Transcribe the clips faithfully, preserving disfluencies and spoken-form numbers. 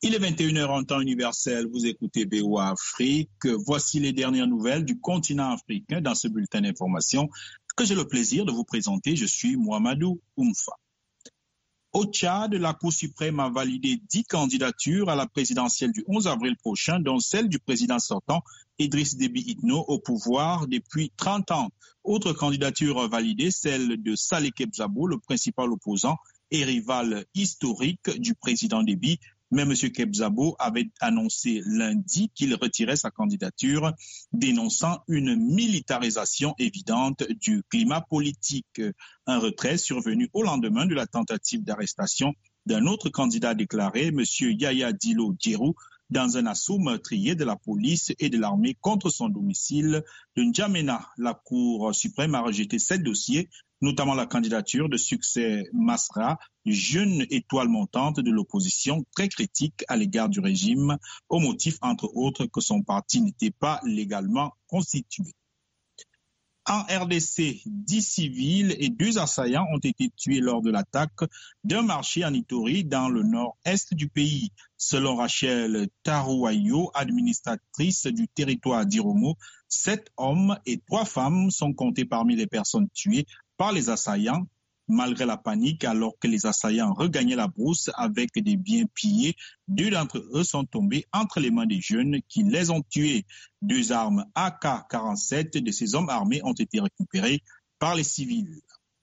Il est vingt et une heures en temps universel, vous écoutez B O A Afrique. Voici les dernières nouvelles du continent africain dans ce bulletin d'information que j'ai le plaisir de vous présenter. Je suis Mohamedou Oumfa. Au Tchad, la Cour suprême a validé dix candidatures à la présidentielle du onze avril prochain, dont celle du président sortant Idriss Déby Itno au pouvoir depuis trente ans. Autre candidature validée, celle de Saleh Kebzabo, le principal opposant et rival historique du président Déby. Mais M. Kebzabo avait annoncé lundi qu'il retirait sa candidature, dénonçant une militarisation évidente du climat politique. Un retrait survenu au lendemain de la tentative d'arrestation d'un autre candidat déclaré, M. Yaya Dilo Djerou, dans un assaut meurtrier de la police et de l'armée contre son domicile de N'Djamena. La Cour suprême a rejeté sept dossiers, notamment la candidature de Succès Masra, jeune étoile montante de l'opposition, très critique à l'égard du régime, au motif, entre autres, que son parti n'était pas légalement constitué. En R D C, dix civils et deux assaillants ont été tués lors de l'attaque d'un marché en Ituri dans le nord-est du pays. Selon Rachel Tarouayo, administratrice du territoire d'Iromo, sept hommes et trois femmes sont comptés parmi les personnes tuées par les assaillants. Malgré la panique, alors que les assaillants regagnaient la brousse avec des biens pillés, deux d'entre eux sont tombés entre les mains des jeunes qui les ont tués. Deux armes A K quarante-sept de ces hommes armés ont été récupérées par les civils.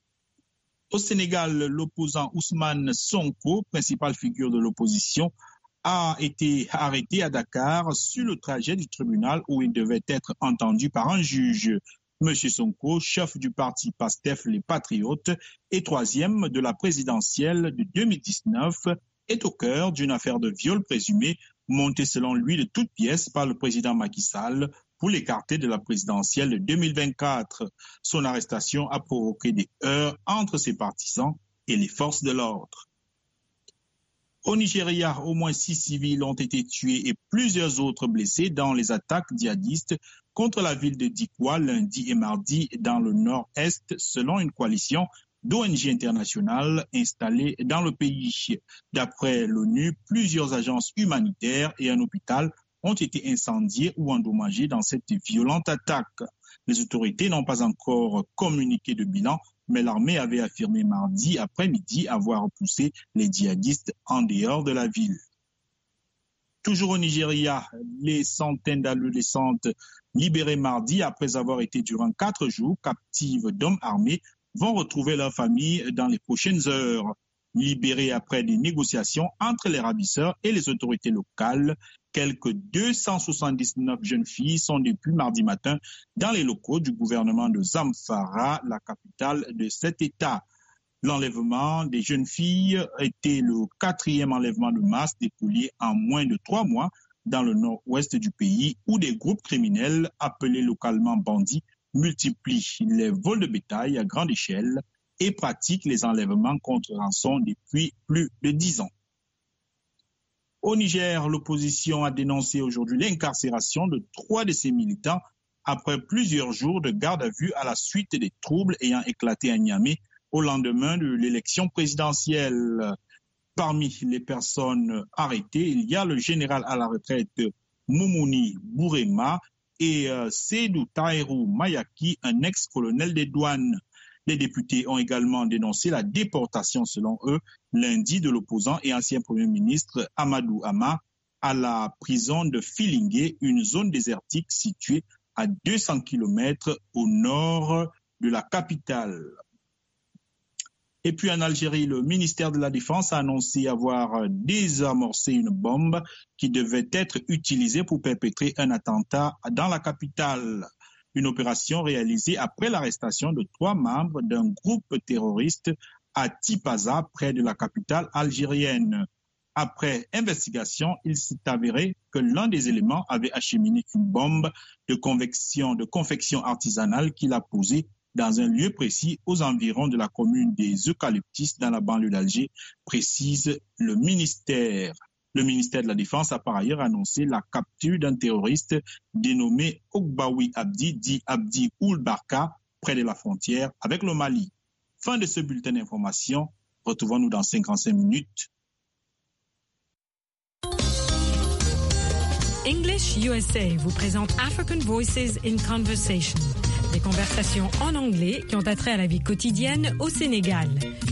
Au Sénégal, l'opposant Ousmane Sonko, principale figure de l'opposition, a été arrêté à Dakar sur le trajet du tribunal où il devait être entendu par un juge. M. Sonko, chef du parti PASTEF Les Patriotes et troisième de la présidentielle de deux mille dix-neuf, est au cœur d'une affaire de viol présumé montée selon lui de toutes pièces par le président Macky Sall pour l'écarter de la présidentielle de deux mille vingt-quatre. Son arrestation a provoqué des heurts entre ses partisans et les forces de l'ordre. Au Nigeria, au moins six civils ont été tués et plusieurs autres blessés dans les attaques djihadistes contre la ville de Dikwa lundi et mardi dans le nord-est, selon une coalition d'O N G internationales installées dans le pays. D'après l'ONU, plusieurs agences humanitaires et un hôpital ont été incendiés ou endommagés dans cette violente attaque. Les autorités n'ont pas encore communiqué de bilan, mais l'armée avait affirmé mardi après-midi avoir repoussé les djihadistes en dehors de la ville. Toujours au Nigeria, les centaines d'adolescentes libérées mardi après avoir été durant quatre jours captives d'hommes armés vont retrouver leur famille dans les prochaines heures. Libérées après des négociations entre les ravisseurs et les autorités locales, quelques deux cent soixante-dix-neuf jeunes filles sont depuis mardi matin dans les locaux du gouvernement de Zamfara, la capitale de cet État. L'enlèvement des jeunes filles était le quatrième enlèvement de masse dépouillé en moins de trois mois dans le nord-ouest du pays, où des groupes criminels appelés localement bandits multiplient les vols de bétail à grande échelle et pratiquent les enlèvements contre rançon depuis plus de dix ans. Au Niger, l'opposition a dénoncé aujourd'hui l'incarcération de trois de ses militants après plusieurs jours de garde à vue à la suite des troubles ayant éclaté à Niamey au lendemain de l'élection présidentielle. Parmi les personnes arrêtées, il y a le général à la retraite Moumouni Bourema et euh, Seydou Taïrou Mayaki, un ex-colonel des douanes. Les députés ont également dénoncé la déportation, selon eux, lundi de l'opposant et ancien Premier ministre Amadou Hama à la prison de Filingué, une zone désertique située à deux cents kilomètres au nord de la capitale. Et puis en Algérie, le ministère de la Défense a annoncé avoir désamorcé une bombe qui devait être utilisée pour perpétrer un attentat dans la capitale. Une opération réalisée après l'arrestation de trois membres d'un groupe terroriste à Tipaza, près de la capitale algérienne. Après investigation, il s'est avéré que l'un des éléments avait acheminé une bombe de convection, de confection artisanale qu'il a posée dans un lieu précis aux environs de la commune des Eucalyptus dans la banlieue d'Alger, précise le ministère. Le ministère de la Défense a par ailleurs annoncé la capture d'un terroriste dénommé Ogbawi Abdi, dit Abdi Ould Barka, près de la frontière avec le Mali. Fin de ce bulletin d'information. Retrouvons-nous dans cinquante-cinq minutes. English U S A vous présente African Voices in Conversation, des conversations en anglais qui ont attrait à la vie quotidienne au Sénégal.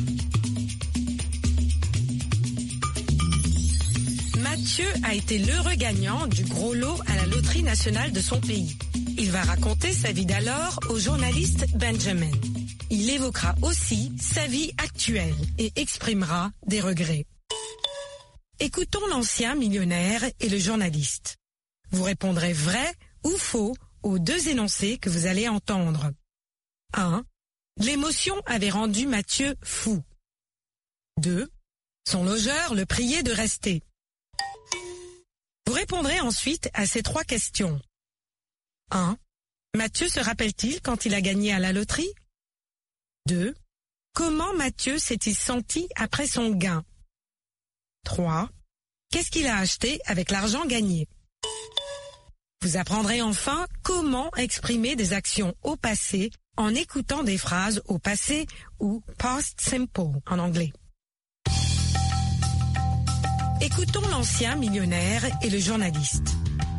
Mathieu a été l'heureux gagnant du gros lot à la loterie nationale de son pays. Il va raconter sa vie d'alors au journaliste Benjamin. Il évoquera aussi sa vie actuelle et exprimera des regrets. Écoutons l'ancien millionnaire et le journaliste. Vous répondrez vrai ou faux aux deux énoncés que vous allez entendre. un. L'émotion avait rendu Mathieu fou. deux. Son logeur le priait de rester. Vous répondrez ensuite à ces trois questions. un. Mathieu se rappelle-t-il quand il a gagné à la loterie? deux. Comment Mathieu s'est-il senti après son gain? trois. Qu'est-ce qu'il a acheté avec l'argent gagné? Vous apprendrez enfin comment exprimer des actions au passé en écoutant des phrases au passé ou past simple en anglais. Écoutons l'ancien millionnaire et le journaliste.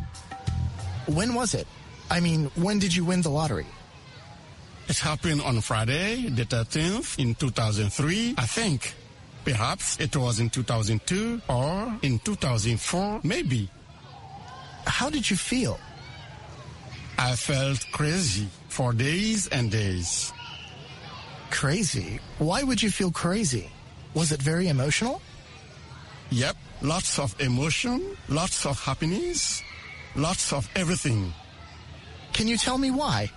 When was it? I mean, when did you win the lottery? It happened on Friday, the thirteenth, in two thousand three, I think. Perhaps it was in two thousand two or in two thousand four, maybe. How did you feel? I felt crazy for days and days. Crazy? Why would you feel crazy? Was it very emotional? Yep, lots of emotion, lots of happiness, lots of everything. Can you tell me why?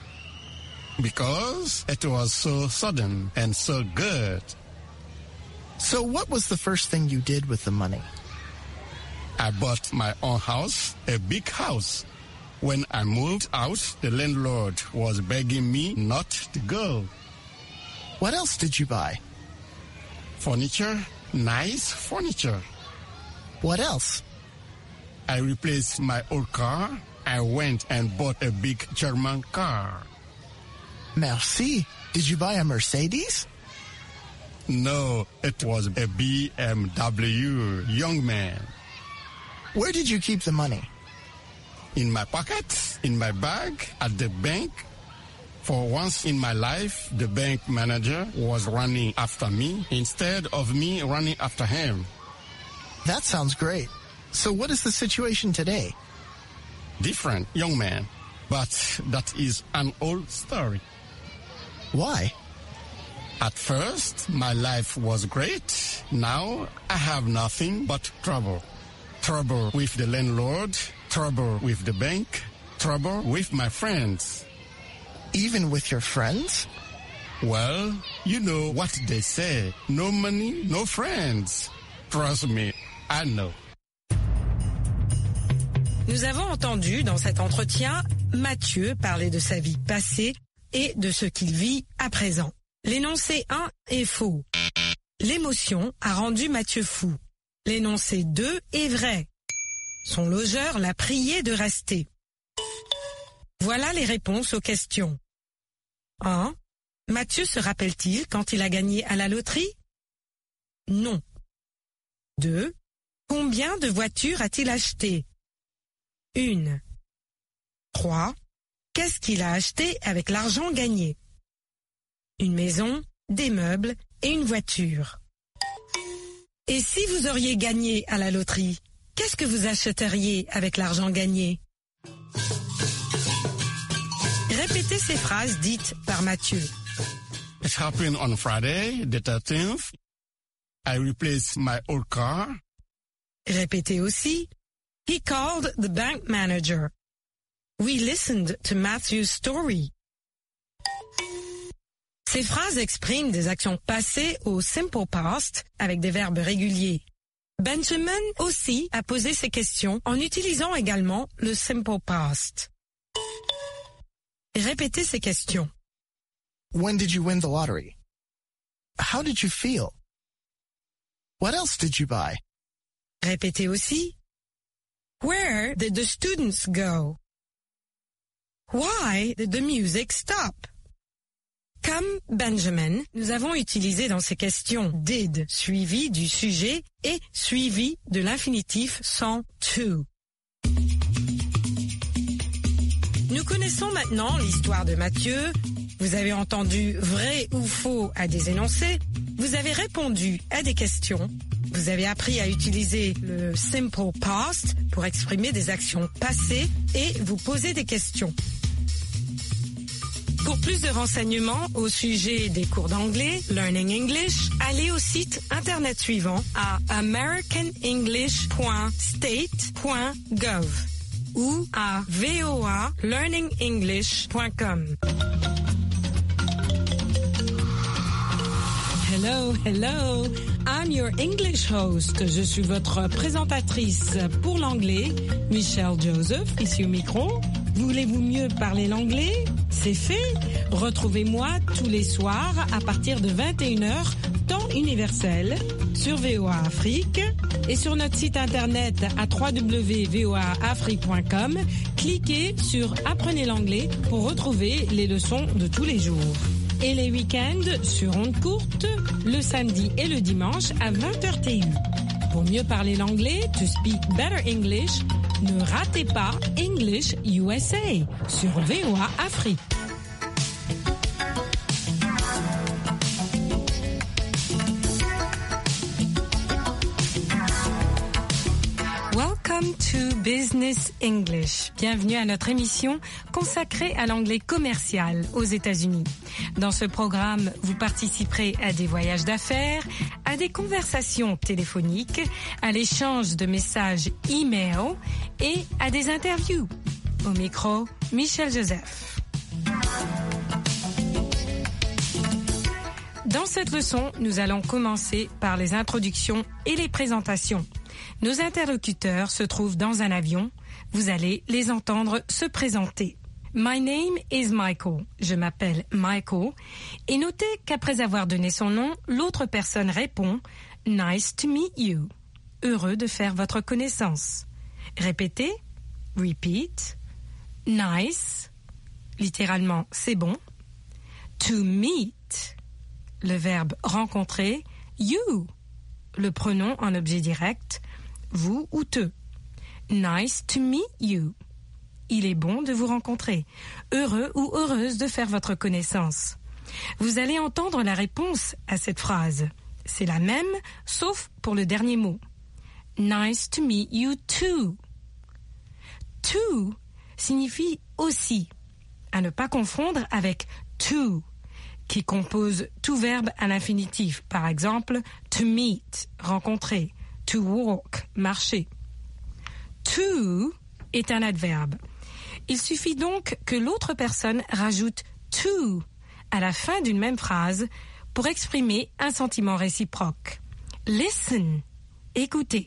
Because it was so sudden and so good. So what was the first thing you did with the money? I bought my own house, a big house. When I moved out, the landlord was begging me not to go. What else did you buy? Furniture, nice furniture. What else? I replaced my old car. I went and bought a big German car. Merci. Did you buy a Mercedes? No, it was a B M W, young man. Where did you keep the money? In my pocket, in my bag, at the bank. For once in my life, the bank manager was running after me instead of me running after him. That sounds great. So what is the situation today? Different, young man. But that is an old story. Why? At first, my life was great. Now, I have nothing but trouble. Trouble with the landlord, trouble with the bank, trouble with my friends. Even with your friends? Well, you know what they say. No money, no friends. Trust me, I know. Nous avons entendu dans cet entretien Mathieu parler de sa vie passée et de ce qu'il vit à présent. L'énoncé un est faux. L'émotion a rendu Mathieu fou. L'énoncé deux est vrai. Son logeur l'a prié de rester. Voilà les réponses aux questions. un. Mathieu se rappelle-t-il quand il a gagné à la loterie? Non. deux. Combien de voitures a-t-il acheté? Une. trois. Qu'est-ce qu'il a acheté avec l'argent gagné? Une maison, des meubles et une voiture. Et si vous auriez gagné à la loterie, qu'est-ce que vous achèteriez avec l'argent gagné? Répétez ces phrases dites par Mathieu. It happened on Friday, the thirteenth. I replaced my old car. Répétez aussi. He called the bank manager. We listened to Matthew's story. Ces phrases expriment des actions passées au simple past avec des verbes réguliers. Benjamin aussi a posé ces questions en utilisant également le simple past. Répétez ces questions. When did you win the lottery? How did you feel? What else did you buy? Répétez aussi. Where did the students go? Why did the music stop? Comme Benjamin, nous avons utilisé dans ces questions did suivi du sujet et suivi de l'infinitif sans to. Nous connaissons maintenant l'histoire de Mathieu. Vous avez entendu vrai ou faux à des énoncés. Vous avez répondu à des questions. Vous avez appris à utiliser le simple past pour exprimer des actions passées et vous poser des questions. Pour plus de renseignements au sujet des cours d'anglais, Learning English, allez au site internet suivant à american english point state point gov ou à v o a learning english point com. Hello, hello. I'm your English host. Je suis votre présentatrice pour l'anglais, Michelle Joseph, ici au micro. Voulez-vous mieux parler l'anglais? C'est fait. Retrouvez-moi tous les soirs à partir de vingt et une heures, temps universel, sur V O A Afrique et sur notre site internet à w w w point v o a afrique point com. Cliquez sur Apprenez l'anglais pour retrouver les leçons de tous les jours. Et les week-ends sur ondes courtes, le samedi et le dimanche à vingt heures T U. Pour mieux parler l'anglais, to speak better English, ne ratez pas English U S A sur V O A Afrique. Welcome to Business English. Bienvenue à notre émission consacrée à l'anglais commercial aux États-Unis. Dans ce programme, vous participerez à des voyages d'affaires, à des conversations téléphoniques, à l'échange de messages e-mail et à des interviews. Au micro, Michelle Joseph. Dans cette leçon, nous allons commencer par les introductions et les présentations. Nos interlocuteurs se trouvent dans un avion. Vous allez les entendre se présenter. My name is Michael. Je m'appelle Michael. Et notez qu'après avoir donné son nom, l'autre personne répond « Nice to meet you ». Heureux de faire votre connaissance. Répétez. Repeat. Nice. Littéralement, c'est bon. To meet. Le verbe rencontrer. You. Le pronom en objet direct. Vous ou te. Nice to meet you. Il est bon de vous rencontrer. Heureux ou heureuse de faire votre connaissance. Vous allez entendre la réponse à cette phrase. C'est la même, sauf pour le dernier mot. Nice to meet you too. To signifie aussi, à ne pas confondre avec to, qui compose tout verbe à l'infinitif. Par exemple, to meet, rencontrer. To walk, marcher. To est un adverbe. Il suffit donc que l'autre personne rajoute to à la fin d'une même phrase pour exprimer un sentiment réciproque. Listen, écoutez.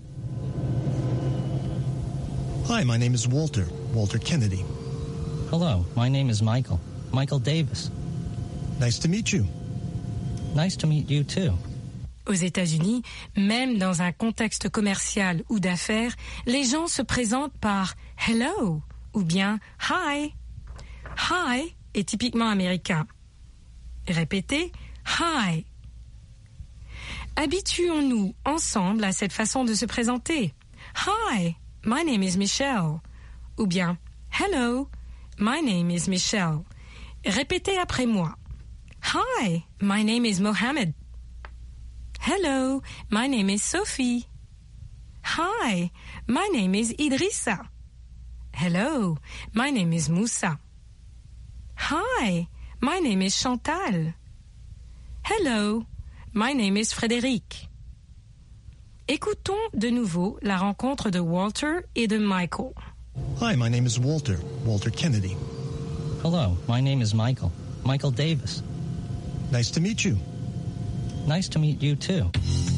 Hi, my name is Walter, Walter Kennedy. Hello, my name is Michael, Michael Davis. Nice to meet you. Nice to meet you too. Aux États-Unis, même dans un contexte commercial ou d'affaires, les gens se présentent par « hello » ou bien « hi ». « Hi » est typiquement américain. Répétez « hi ». Habituons-nous ensemble à cette façon de se présenter. « Hi, my name is Michelle » ou bien « hello, my name is Michelle ». Répétez après moi. « Hi, my name is Mohammed ». Hello, my name is Sophie. Hi, my name is Idrissa. Hello, my name is Moussa. Hi, my name is Chantal. Hello, my name is Frédéric. Écoutons de nouveau la rencontre de Walter et de Michael. Hi, my name is Walter, Walter Kennedy. Hello, my name is Michael, Michael Davis. Nice to meet you. Nice to meet you too.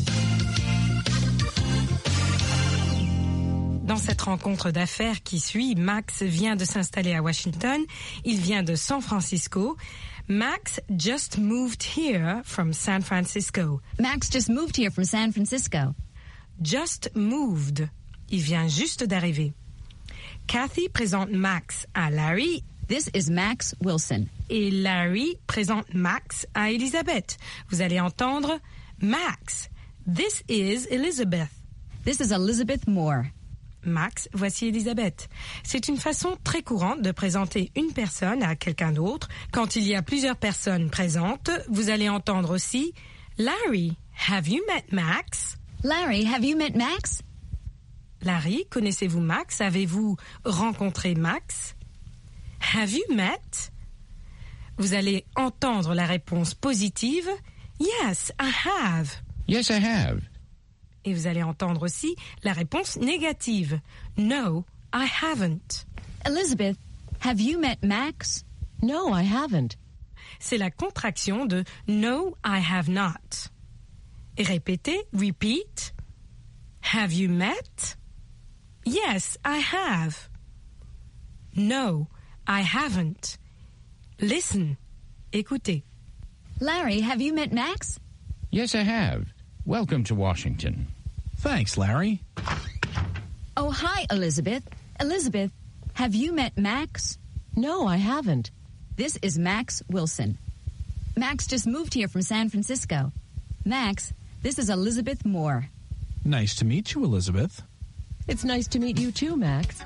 Dans cette rencontre d'affaires qui suit, Max vient de s'installer à Washington. Il vient de San Francisco. Max just moved here from San Francisco. Max just moved here from San Francisco. Just moved. Il vient juste d'arriver. Kathy présente Max à Larry. This is Max Wilson. Et Larry présente Max à Elizabeth. Vous allez entendre Max. This is Elizabeth. This is Elizabeth Moore. Max, voici Elisabeth. C'est une façon très courante de présenter une personne à quelqu'un d'autre. Quand il y a plusieurs personnes présentes, vous allez entendre aussi Larry, have you met Max? Larry, have you met Max? Larry, connaissez-vous Max? Avez-vous rencontré Max? Have you met? Vous allez entendre la réponse positive. Yes, I have. Yes, I have. Et vous allez entendre aussi la réponse négative. No, I haven't. Elizabeth, have you met Max? No, I haven't. C'est la contraction de No, I have not. Et répétez, repeat. Have you met? Yes, I have. No, I haven't. Listen. Écoutez. Larry, have you met Max? Yes, I have. Welcome to Washington. Thanks, Larry. Oh, hi, Elizabeth. Elizabeth, have you met Max? No, I haven't. This is Max Wilson. Max just moved here from San Francisco. Max, this is Elizabeth Moore. Nice to meet you, Elizabeth. It's nice to meet you too, Max.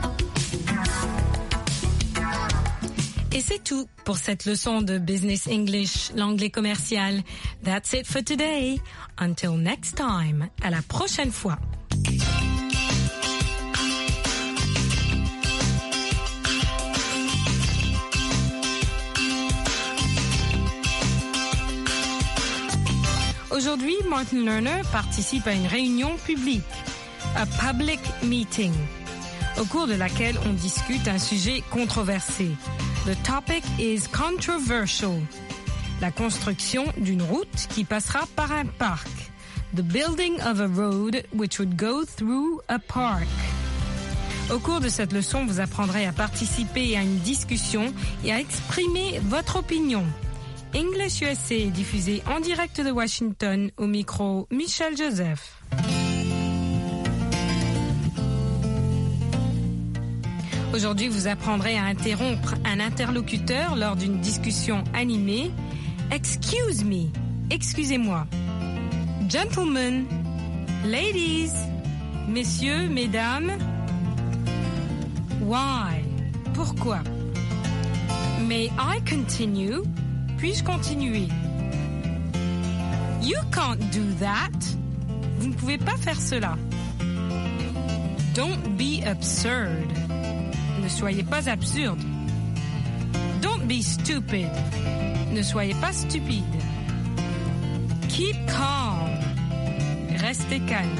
Et c'est tout pour cette leçon de Business English, l'anglais commercial. That's it for today. Until next time. À la prochaine fois. Aujourd'hui, Martin Lerner participe à une réunion publique, a public meeting, au cours de laquelle on discute un sujet controversé. The topic is controversial. La construction d'une route qui passera par un parc. The building of a road which would go through a park. Au cours de cette leçon, vous apprendrez à participer à une discussion et à exprimer votre opinion. English U S A est diffusé en direct de Washington, au micro Michel Joseph. Aujourd'hui, vous apprendrez à interrompre un interlocuteur lors d'une discussion animée. Excuse me, excusez-moi. Gentlemen, ladies, messieurs, mesdames. Why? Pourquoi? May I continue? Puis-je continuer? You can't do that. Vous ne pouvez pas faire cela. Don't be absurd. Ne soyez pas absurde. Don't be stupid. Ne soyez pas stupide. Keep calm. Restez calme.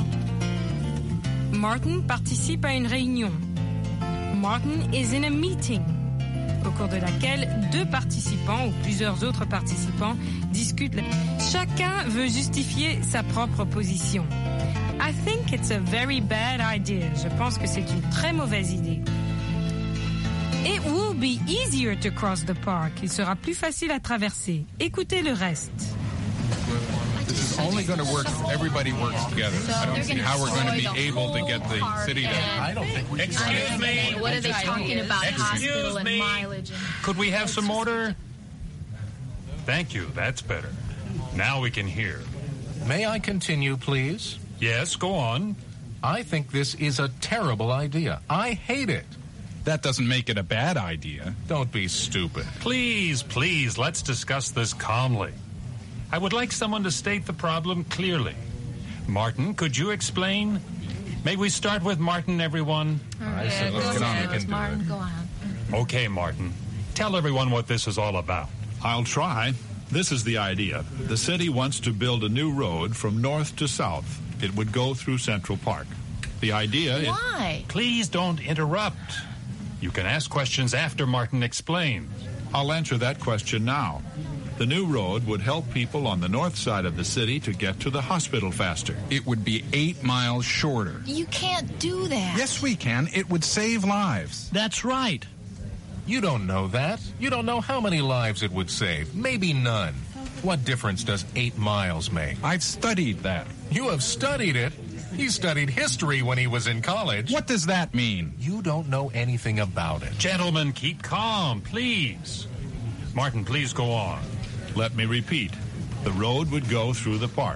Martin participe à une réunion. Martin is in a meeting, au cours de laquelle deux participants ou plusieurs autres participants discutent. Chacun veut justifier sa propre position. I think it's a very bad idea. Je pense que c'est une très mauvaise idée. It will be easier to cross the park. Il sera plus facile à traverser. Écoutez le reste. This is only going to work if everybody works together. I don't see how we're going to be able to get the city to... I don't think we Excuse me. What are they talking about? Hospital and mileage. Could we have some order? Thank you. That's better. Now we can hear. May I continue, please? Yes, go on. I think this is a terrible idea. I hate it. That doesn't make it a bad idea. Don't be stupid. Please, please, let's discuss this calmly. I would like someone to state the problem clearly. Martin, could you explain? May we start with Martin, everyone? All right, so let's get on. We can Martin, do it. go on. Okay, Martin. Tell everyone what this is all about. I'll try. This is the idea. The city wants to build a new road from north to south. It would go through Central Park. The idea is... Why? Please don't interrupt. You can ask questions after Martin explains. I'll answer that question now. The new road would help people on the north side of the city to get to the hospital faster. It would be eight miles shorter. You can't do that. Yes, we can. It would save lives. That's right. You don't know that. You don't know how many lives it would save. Maybe none. What difference does eight miles make? I've studied that. You have studied it? He studied history when he was in college. What does that mean? You don't know anything about it. Gentlemen, keep calm, please. Martin, please go on. Let me repeat. The road would go through the park.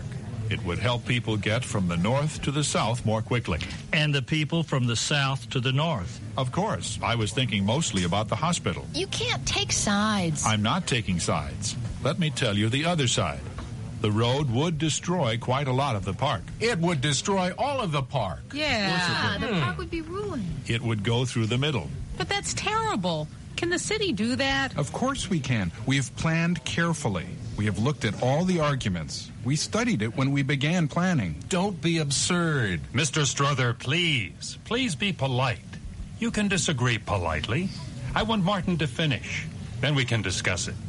It would help people get from the north to the south more quickly. And the people from the south to the north. Of course. I was thinking mostly about the hospital. You can't take sides. I'm not taking sides. Let me tell you the other side. The road would destroy quite a lot of the park. It would destroy all of the park. Yeah, the park would be ruined. It would go through the middle. But that's terrible. Can the city do that? Of course we can. We've planned carefully. We have looked at all the arguments. We studied it when we began planning. Don't be absurd. Mister Strother, please. Please be polite. You can disagree politely. I want Martin to finish. Then we can discuss it.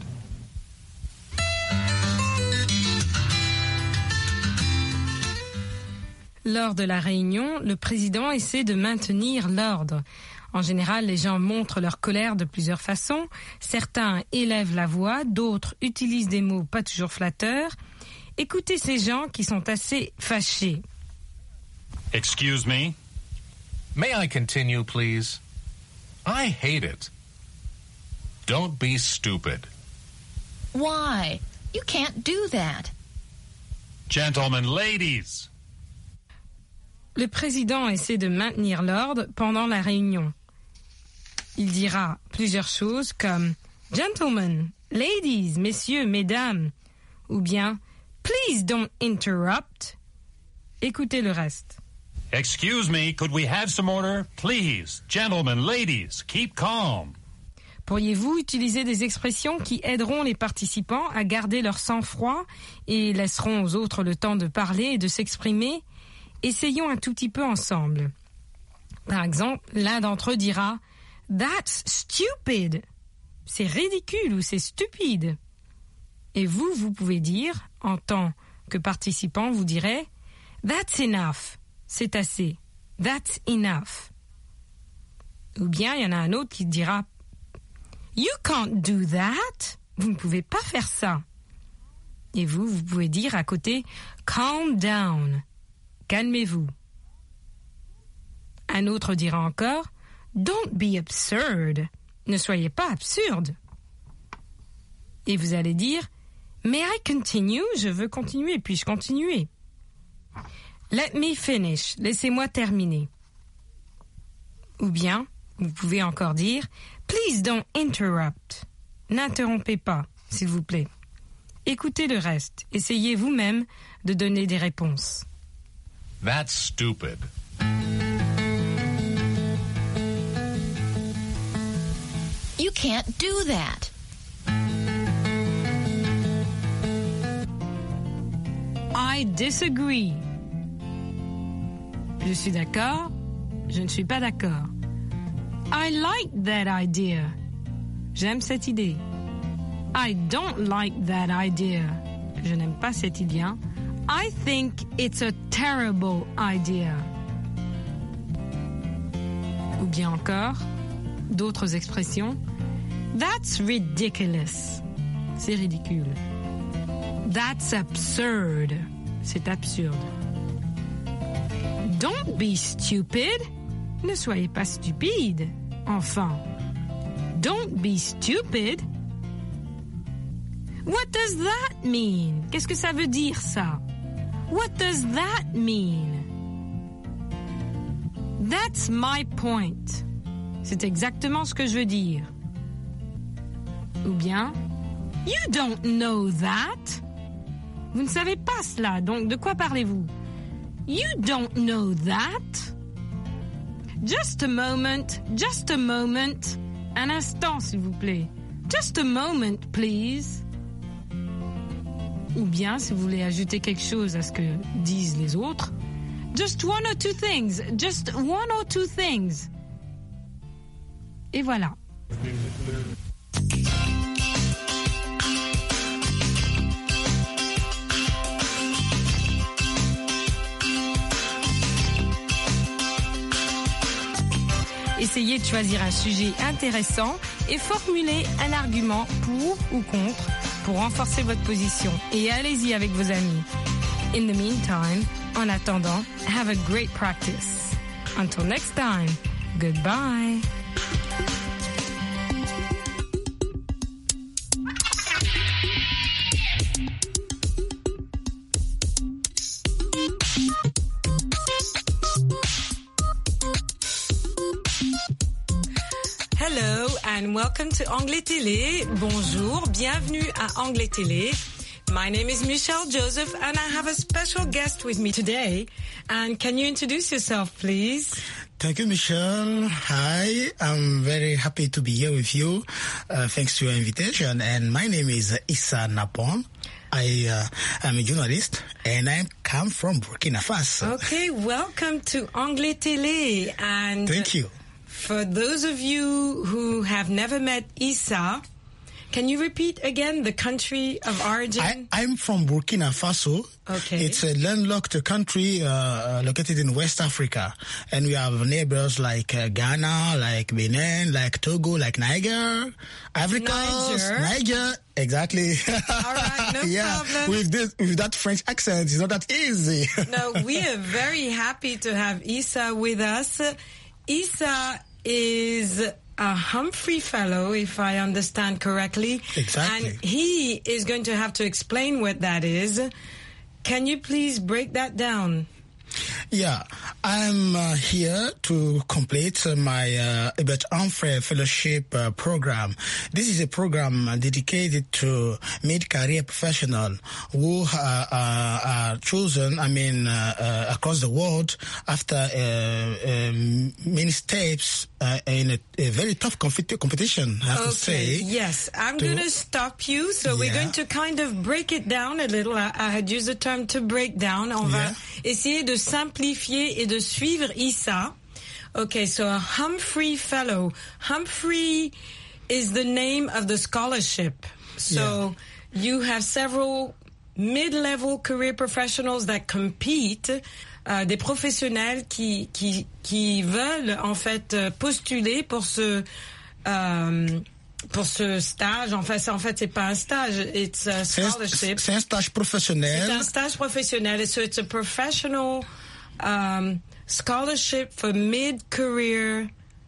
Lors de la réunion, le président essaie de maintenir l'ordre. En général, les gens montrent leur colère de plusieurs façons. Certains élèvent la voix, d'autres utilisent des mots pas toujours flatteurs. Écoutez ces gens qui sont assez fâchés. Excuse me. May I continue, please? I hate it. Don't be stupid. Why? You can't do that. Gentlemen, ladies. Le président essaie de maintenir l'ordre pendant la réunion. Il dira plusieurs choses comme « Gentlemen, ladies, messieurs, mesdames » ou bien « Please don't interrupt ». Écoutez le reste. Excuse me, could we have some order? Please, gentlemen, ladies, keep calm. Pourriez-vous utiliser des expressions qui aideront les participants à garder leur sang-froid et laisseront aux autres le temps de parler et de s'exprimer? Essayons un tout petit peu ensemble. Par exemple, l'un d'entre eux dira « That's stupid ». C'est ridicule ou c'est stupide. Et vous, vous pouvez dire, en tant que participant, vous direz « That's enough ». C'est assez. That's enough. Ou bien, il y en a un autre qui dira « You can't do that ». Vous ne pouvez pas faire ça. Et vous, vous pouvez dire à côté « Calm down ». Calmez-vous. Un autre dira encore « Don't be absurd ». Ne soyez pas absurde. Et vous allez dire « May I continue ?» Je veux continuer, puis-je continuer? Let me finish. Laissez-moi terminer. Ou bien, vous pouvez encore dire « Please don't interrupt ». N'interrompez pas, s'il vous plaît. Écoutez le reste. Essayez vous-même de donner des réponses. That's stupid. You can't do that. I disagree. Je suis d'accord. Je ne suis pas d'accord. I like that idea. J'aime cette idée. I don't like that idea. Je n'aime pas cette idée. I think it's a terrible idea. Ou bien encore, d'autres expressions. That's ridiculous. C'est ridicule. That's absurd. C'est absurde. Don't be stupid. Ne soyez pas stupide. Enfin. Don't be stupid. What does that mean? Qu'est-ce que ça veut dire, ça? What does that mean? That's my point. C'est exactement ce que je veux dire. Ou bien, you don't know that. Vous ne savez pas cela, donc de quoi parlez-vous? You don't know that. Just a moment, just a moment. Un instant, s'il vous plaît. Just a moment, please. Ou bien, si vous voulez ajouter quelque chose à ce que disent les autres, just one or two things, just one or two things. Et voilà. Essayez de choisir un sujet intéressant et formulez un argument pour ou contre pour renforcer votre position. Et allez-y avec vos amis. In the meantime, en attendant, have a great practice. Until next time, goodbye. and welcome to Anglais Télé. Bonjour, bienvenue à Anglais Télé. My name is Michelle Joseph and I have a special guest with me today. And can you introduce yourself, please? Thank you, Michelle. Hi, I'm very happy to be here with you. Uh, thanks to your invitation. And my name is Issa Napon. I uh, am a journalist and I come from Burkina Faso. Okay, welcome to Anglais Télé. And thank you. For those of you who have never met Issa, can you repeat again the country of origin? I, I'm from Burkina Faso. Okay. It's a landlocked country uh, located in West Africa. And we have neighbors like uh, Ghana, like Benin, like Togo, like Niger, Ivory Coast, Niger. Niger. Exactly. All right, no yeah, problem. With, this, with that French accent, it's not that easy. No, we are very happy to have Issa with us. Issa is a Humphrey Fellow, if I understand correctly. Exactly. And he is going to have to explain what that is. Can you please break that down? Yeah, I'm uh, here to complete uh, my uh, Hubert Humphrey Fellowship uh, program. This is a program dedicated to mid-career professionals who uh, uh, are chosen, I mean, uh, uh, across the world after uh, um, many steps uh, in a, a very tough compet- competition, I have okay, to say. Yes, I'm to, going to stop you. So yeah. We're going to kind of break it down a little. I, I had used the term to break down. On yeah. va essayer de simplifier et de suivre Issa. Okay, so a Humphrey Fellow. Humphrey is the name of the scholarship. So yeah. you have several mid-level career professionals that compete, euh, des professionnels qui, qui, qui veulent en fait postuler pour ce... Euh, pour ce stage, en fait, en fait, c'est pas un stage, it's a scholarship. C'est un stage professionnel. C'est un stage professionnel. So it's a professional um, scholarship for mid-career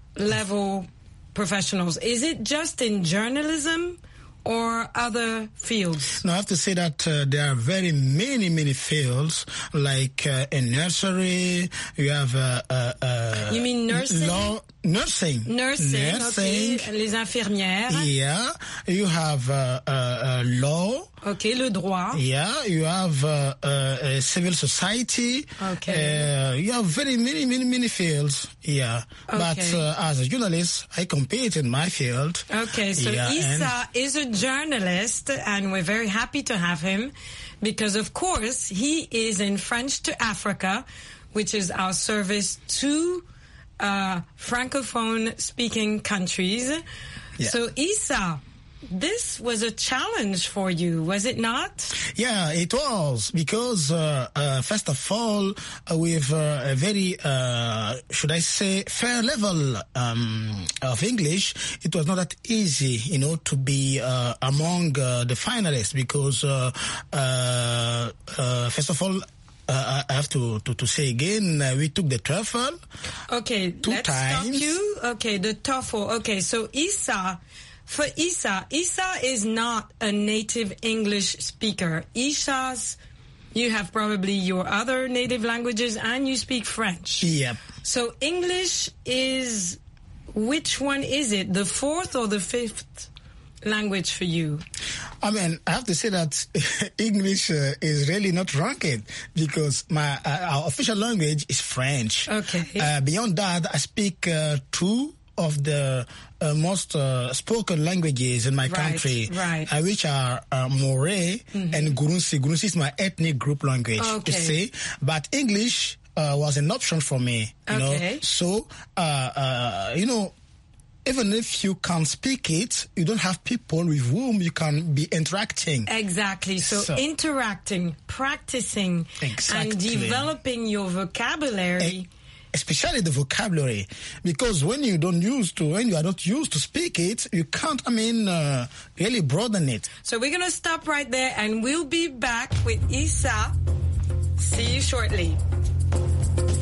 level professionals. Is it just in journalism or other fields? No, I have to say that uh, there are very many, many fields, like uh, in nursery, you have... Uh, uh, uh, you mean nursing? Law, nursing. Nursing, nursing. Okay. Les infirmières. Yeah. You have uh, uh, uh, law. Okay, le droit. Yeah, you have uh, uh, civil society. Okay. Uh, you have very many, many, many fields. Yeah. Okay. But uh, as a journalist, I compete in my field. Okay, so yeah, Issa is a journalist, and we're very happy to have him because, of course, he is in French to Africa, which is our service to uh, Francophone-speaking countries. Yeah. So, Issa, this was a challenge for you, was it not? Yeah, it was, because uh, uh, first of all, uh, with uh, a very, uh, should I say, fair level um, of English, it was not that easy, you know, to be uh, among uh, the finalists, because uh, uh, uh, first of all, Uh, I have to, to, to say again, uh, we took the TOEFL. Okay, two let's times. stop you. Okay, the TOEFL. Okay, so Issa, for Issa, Issa is not a native English speaker. Issa's, you have probably your other native languages and you speak French. Yep. So English is, which one is it? The fourth or the fifth language for you? I mean, I have to say that English uh, is really not ranked because my uh, our official language is French. Okay. Uh, beyond that, I speak uh, two of the uh, most uh, spoken languages in my right, country, right. Uh, which are uh, Moray mm-hmm. and Gurunsi. Gurunsi is my ethnic group language, okay. you see. But English uh, was an option for me, you okay. know. So, uh, uh, you know, even if you can't speak it, you don't have people with whom you can be interacting. Exactly. So, so interacting, practicing, exactly. and developing your vocabulary. Especially the vocabulary, because when you don't use to, when you are not used to speak it, you can't, I mean, uh, really broaden it. So we're going to stop right there and we'll be back with Issa. See you shortly.